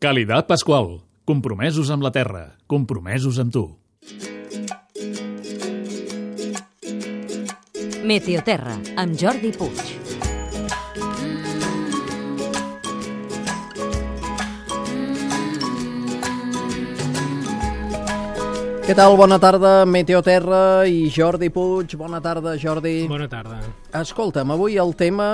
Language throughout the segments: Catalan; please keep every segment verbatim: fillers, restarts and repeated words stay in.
Calidad Pascual. Compromesos amb la terra. Compromesos amb tu. Meteoterra, amb Jordi Puig. Què tal? Bona tarda, Meteoterra i Jordi Puig. Bona tarda, Jordi. Bona tarda. Escolta'm, avui el tema...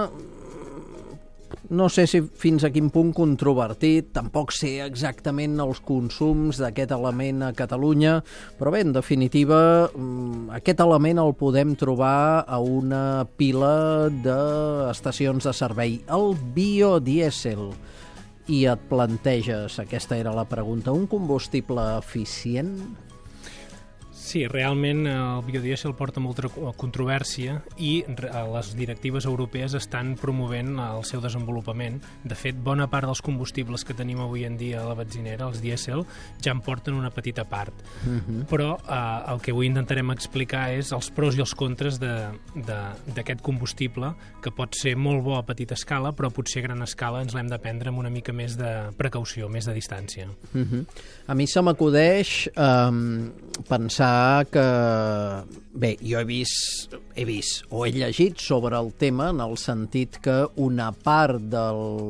No sé si fins a quin punt controvertit, tampoc sé exactament els consums d'aquest element a Catalunya, però bé, en definitiva, aquest element el podem trobar a una pila d'estacions de servei, el biodièsel. I et planteges, aquesta era la pregunta, un combustible eficient? Sí, realment el biodièsel porta molta controvèrsia i les directives europees estan promovent el seu desenvolupament. De fet, bona part dels combustibles que tenim avui en dia a la benzinera, els dièsel, ja en porten una petita part. Uh-huh. Però eh, el que avui intentarem explicar és els pros i els contres d'aquest combustible, que pot ser molt bo a petita escala, però potser a gran escala ens l'hem de prendre amb una mica més de precaució, més de distància. Uh-huh. A mi se m'acudeix eh, pensar que, bé, jo he vist, he vist o he llegit sobre el tema en el sentit que una part de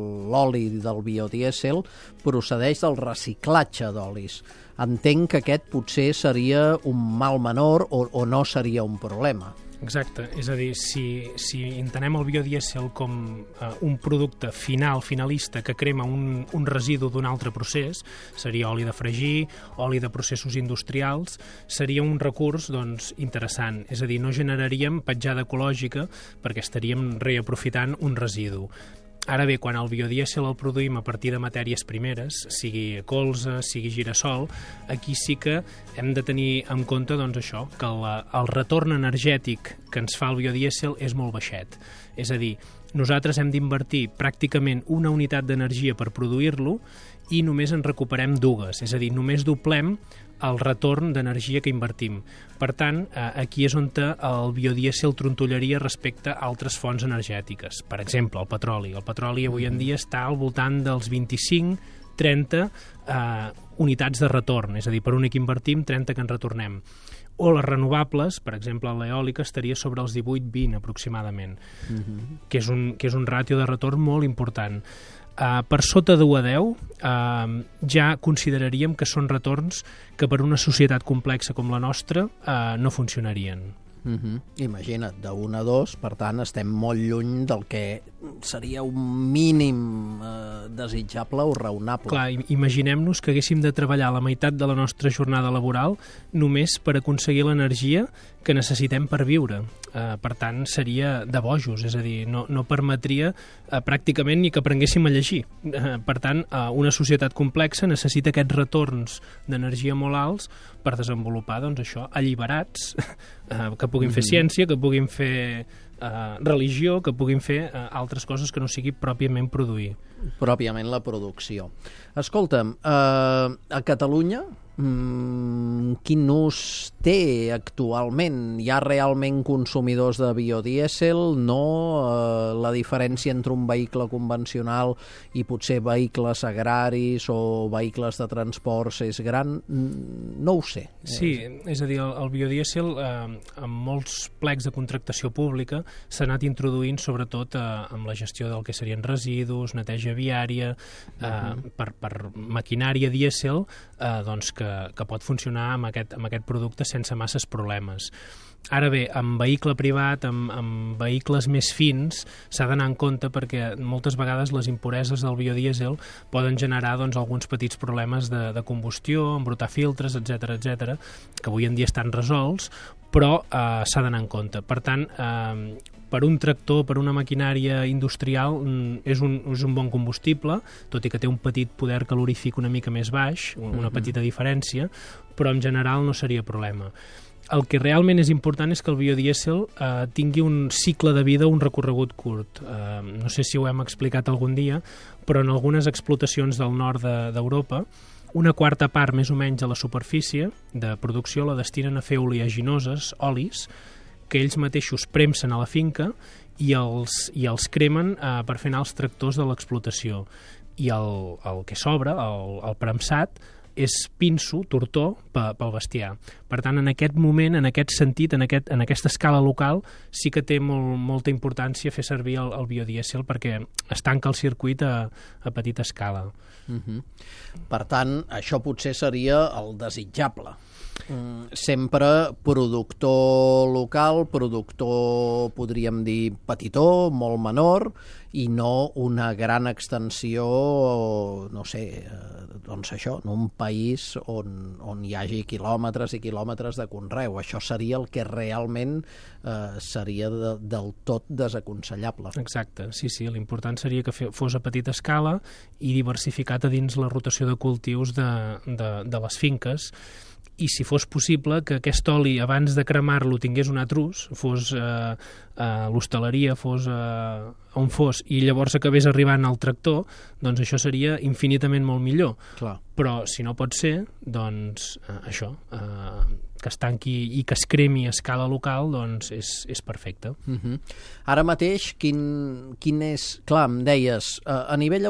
l'oli del biodièsel procedeix del reciclatge d'olis. Entenc que aquest potser seria un mal menor o, o no seria un problema. Exacte, és a dir, si, si entenem el biodièsel com uh, un producte final, finalista, que crema un, un residu d'un altre procés, seria oli de fregir, oli de processos industrials, seria un recurs doncs, interessant, és a dir, no generaríem petjada ecològica perquè estaríem reaprofitant un residu. Ara bé, quan el biodièsel el produïm a partir de matèries primeres, sigui colza, sigui girassol, aquí sí que hem de tenir en compte doncs, això, que el, el retorn energètic que ens fa el biodièsel és molt baixet. És a dir, nosaltres hem d'invertir pràcticament una unitat d'energia per produir-lo i només en recuperem dues, és a dir, només doblem el retorn d'energia que invertim. Per tant, aquí és on el biodièsel trontollaria respecte a altres fonts energètiques. Per exemple, el petroli. El petroli avui en dia està al voltant dels vint-i-cinc trenta eh, unitats de retorn, és a dir, per una que invertim, trenta que en retornem. O les renovables, per exemple, l'eòlica estaria sobre els divuit vint aproximadament, uh-huh. que, és un, que és un ràtio de retorn molt important. Uh, per sota d'u a deu uh, ja consideraríem que són retorns que per una societat complexa com la nostra uh, no funcionarien. Uh-huh. Imagina't, d'un a dos, per tant, estem molt lluny del que seria un mínim eh, desitjable o raonable. Clar, imaginem-nos que haguéssim de treballar la meitat de la nostra jornada laboral només per aconseguir l'energia que necessitem per viure. Eh, per tant, seria de bojos, és a dir, no, no permetria eh, pràcticament ni que aprenguéssim a llegir. Eh, per tant, eh, una societat complexa necessita aquests retorns d'energia molt alts per desenvolupar, doncs això, alliberats, eh, que puguin fer ciència, que puguin fer eh, religió, que puguin fer eh, altres coses que no sigui pròpiament produir. Pròpiament la producció. Escolta'm, eh, a Catalunya mm, quin ús té actualment? Hi ha realment consumidors de biodièsel? No? Eh, la diferència entre un vehicle convencional i potser vehicles agraris o vehicles de transports és gran? No ho sé. Sí, és a dir, el, el biodièsel eh, amb molts plecs de contractació pública s'ha anat introduint sobretot eh, amb la gestió del que serien residus, neteja viària, eh, uh-huh. per, per maquinària dièsel, eh, doncs que, que pot funcionar amb aquest, amb aquest producte sense masses problemes. Ara bé, amb vehicle privat, amb, amb vehicles més fins, s'ha d'anar en compte perquè moltes vegades les impureses del biodièsel poden generar doncs, alguns petits problemes de, de combustió, embrutar filtres, etcètera, etcètera, que avui en dia estan resolts, però eh, s'ha d'anar en compte. Per tant, eh, per un tractor, per una maquinària industrial, és un, és un bon combustible, tot i que té un petit poder calorífic una mica més baix, una petita diferència, però en general no seria problema. El que realment és important és que el biodièsel eh, tingui un cicle de vida, un recorregut curt. Eh, no sé si ho hem explicat algun dia, però en algunes explotacions del nord d'Europa, una quarta part més o menys de la superfície de producció la destinen a fer oleaginoses, olis, que ells mateixos premsen a la finca i els, i els cremen eh, per fer anar els tractors de l'explotació. i el, el que sobra, el, el premsat, és pinso, tortó, pel bestiar. Per tant, en aquest moment, en aquest sentit, en, aquest, en aquesta escala local, sí que té molt, molta importància fer servir el, el biodièsel perquè es tanca el circuit a, a petita escala. Uh-huh. Per tant, això potser seria el desitjable. Mm, sempre productor local, productor, podríem dir, petitó, molt menor, i no una gran extensió, no sé, doncs això, en un país on, on hi hagi quilòmetres i quilòmetres de conreu. Això seria el que realment eh, seria de, del tot desaconsellable. Exacte, sí, sí, l'important seria que fos a petita escala i diversificat a dins la rotació de cultius de, de, de les finques, i si fos possible que aquest oli abans de cremar-lo tingués un altre ús, fos eh, a l'hostaleria, fos a on fos, i llavors acabés arribant al tractor, doncs això seria infinitament molt millor. Clar. Però si no pot ser, doncs eh, això, eh, que es tanqui i que es cremi a escala local, doncs és, és perfecte. Uh-huh. Ara mateix, quin, quin és... Clar, em deies, a, a nivell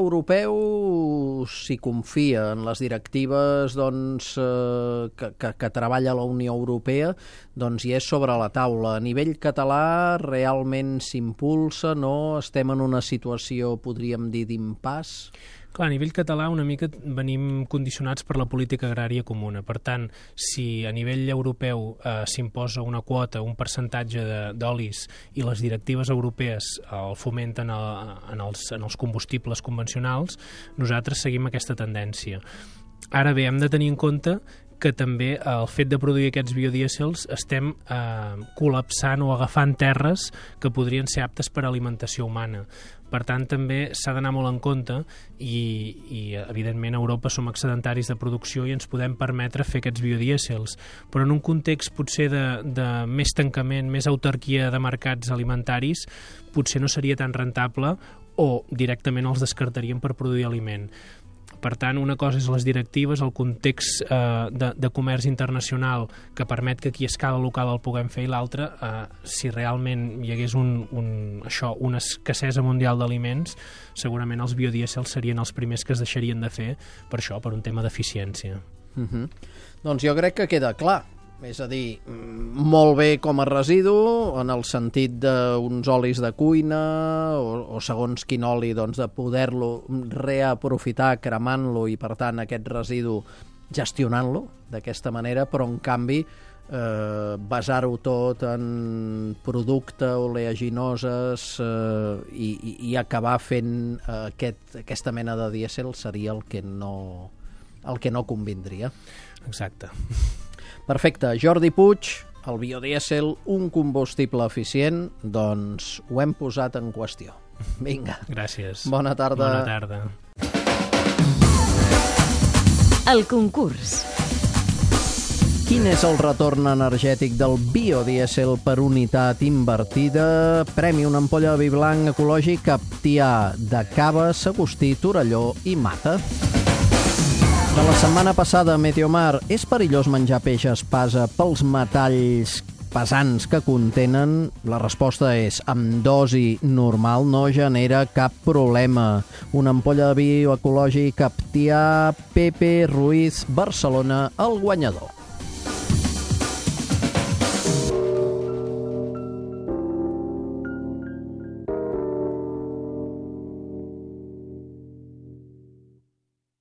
europeu s'hi confia en les directives doncs, eh, que, que, que treballa la Unió Europea, doncs hi és sobre la taula. A nivell català realment s'impulsa, no? Estem en una situació, podríem dir, d'impàs? Clar, a nivell català una mica venim condicionats per la política agrària comuna. Per tant, si a nivell europeu eh, s'imposa una quota, un percentatge d'olis i les directives europees el fomenten a, en, els, en els combustibles convencionals, nosaltres seguim aquesta tendència. Ara bé, hem de tenir en compte que també el fet de produir aquests biodièsels estem eh, col·lapsant o agafant terres que podrien ser aptes per a alimentació humana. Per tant, també s'ha d'anar molt en compte i, i, evidentment, a Europa som excedentaris de producció i ens podem permetre fer aquests biodièsels. Però en un context potser de, de més tancament, més autarquia de mercats alimentaris, potser no seria tan rentable o directament els descartaríem per produir aliment. Per tant, una cosa és les directives, el context eh, de, de comerç internacional que permet que aquí a escala local el puguem fer, i l'altra, eh, si realment hi hagués un, un, això, una escassesa mundial d'aliments, segurament els biodièsels serien els primers que es deixarien de fer per això, per un tema d'eficiència. Uh-huh. Doncs jo crec que queda clar. És a dir, molt bé com a residu, en el sentit d'uns olis de cuina o, o segons quin oli, doncs, de poder-lo reaprofitar cremant-lo i, per tant, aquest residu gestionant-lo d'aquesta manera, però, en canvi, eh, basar-ho tot en producte, oleaginoses eh, i, i acabar fent eh, aquest, aquesta mena de dièsel seria el que no, el que no convindria. Exacte. Perfecte. Jordi Puig, el biodièsel, un combustible eficient, doncs ho hem posat en qüestió. Vinga. Gràcies. Bona tarda. Bona tarda. El concurs. Quin és el retorn energètic del biodièsel per unitat invertida? Premi una ampolla de vi blanc ecològic Aptià de Cava, Sagustí, Torelló i Mata. De la setmana passada, Meteomar, és perillós menjar peix espasa pels metalls pesants que contenen? La resposta és, amb dosi normal no genera cap problema. Una ampolla de vi ecològic Aptià, Pepe Ruiz, Barcelona, el guanyador.